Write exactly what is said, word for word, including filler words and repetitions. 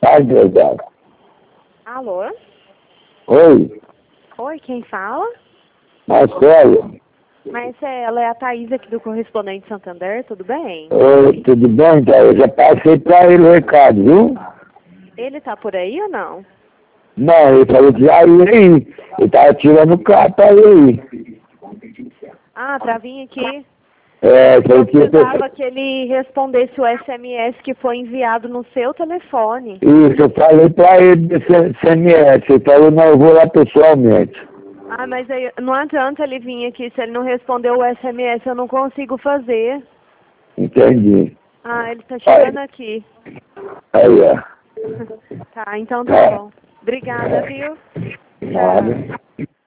Ai, delegado. Alô? Oi, Oi, quem fala? Marcelo. Marcela, é a Thaís aqui do Correspondente Santander, tudo bem? Oi, tudo bem? Então, eu já passei pra ele o recado, viu? Ele tá por aí ou não? Não, ele falou que já ia aí. Ele tava tirando o carro pra ir aí. Ah, pra vir aqui. É, ele Porque falou eu que ia ter... precisava que ele respondesse o S M S que foi enviado no seu telefone. Isso, eu falei pra ele desse C M S. Ele falou, não, eu vou lá pessoalmente. Ah, mas aí, não adianta ele vir aqui, se ele não responder o S M S eu não consigo fazer. Entendi. Ah, ele tá chegando Aí, aqui. aí, ó. Tá, então tá Tá. bom. Obrigada, viu? Tchau. Nada.